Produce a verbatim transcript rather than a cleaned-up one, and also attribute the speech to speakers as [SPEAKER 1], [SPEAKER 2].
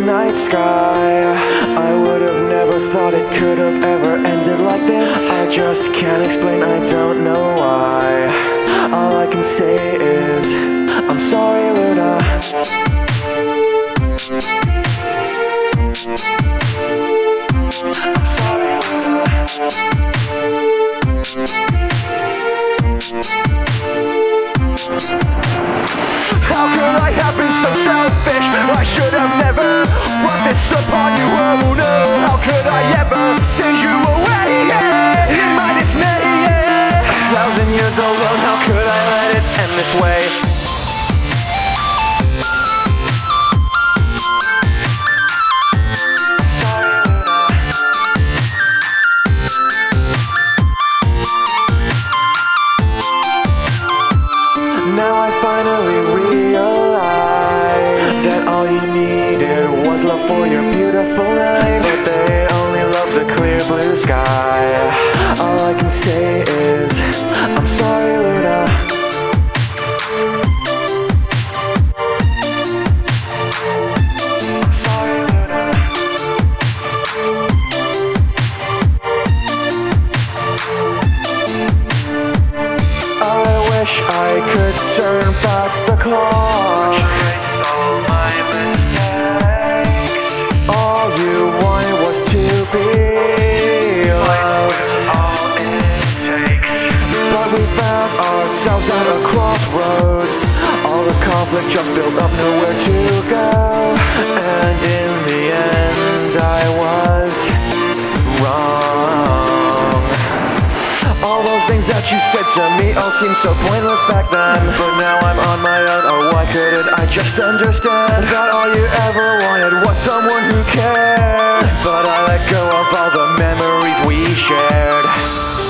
[SPEAKER 1] night sky. I would have never thought it could have ever ended like this. I just can't explain, I don't know why. All I can say is, I'm sorry, Luna. How could I have been so selfish? I should have never brought this upon you, oh no. How could I ever send you away, yeah, in my dismay, yeah. A thousand years alone, how could I let it end this way? Now I finally realize that all you needed was love for your beautiful night. But they only love the clear blue sky. All I can say is, I'm sorry, Luna. I'm sorry, Luna. I wish I could turn back the clock, erase all my mistakes. All you wanted was to be loved, all it takes. But we found ourselves at a crossroads. All the conflict just built up, nowhere to go. And in the end I was wrong. All those things that you said to me all seemed so pointless back then. But now I'm on my own, oh why couldn't I just understand that all you ever wanted was someone who cared. But I let go of all the memories we shared.